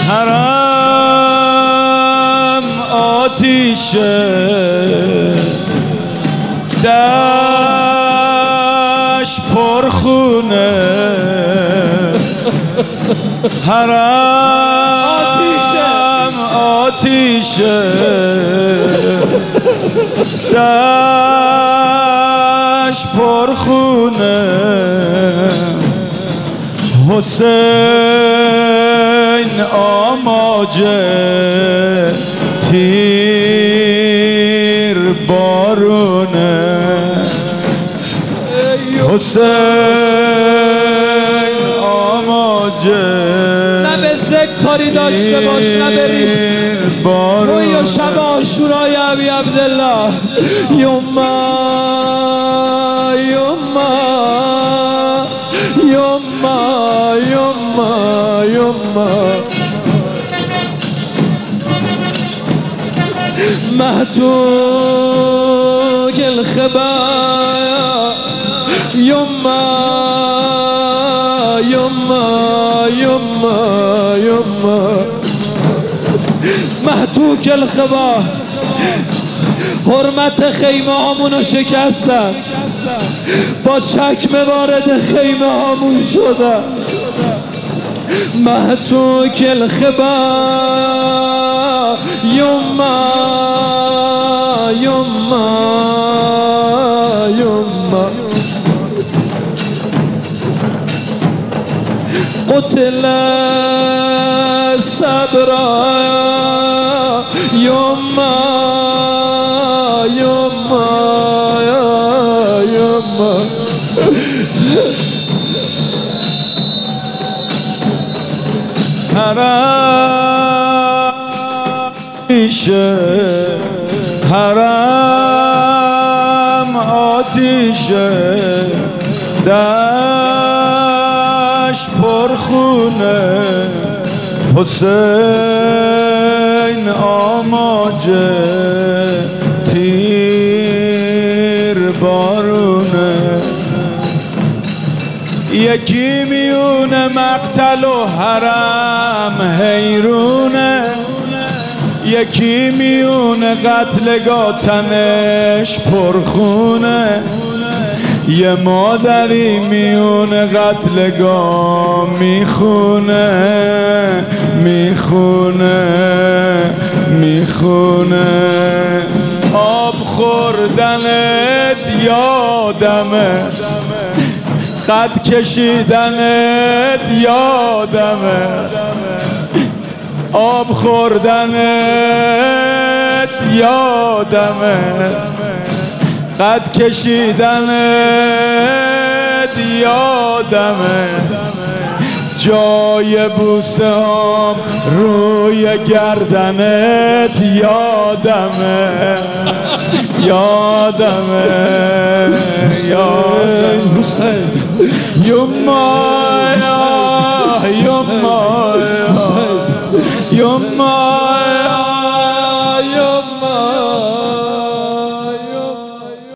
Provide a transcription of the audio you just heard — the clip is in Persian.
حرم آتیشه دشت پرخونه حرم آتیشه دشت پرخونه حسین آماجه تیر بارونه حسین آماجه نه به ذکر کاری داشته باش نه بریم تو یا شب عاشورای ابی عبدالله یوما یوما یوما یوما یوما محتوک الخبا یوما یوما یوما یوما محتوک الخبا حرمت خیمه هامونو شکستن با چکمه وارد خیمه هامون شدن محتوک الخبا یوما یوما یوما قتل صبرا یوما یوما یوما حرم آتیشه حرم آتیشه دشت پرخونه حسین آماجه تیر بارونه یکی میونه مقتل و حرم حیرونه یکی میونه قتلگاه تنش پرخونه یه مادری میونه قتلگاه میخونه میخونه میخونه آب خوردنت یادمه خط کشیدنت یادمه آب خوردنت یادمه خط کشیدنت یادمه جای بوسه هم روی گردنت یادمه یادمه یادمه یوما یوما یوما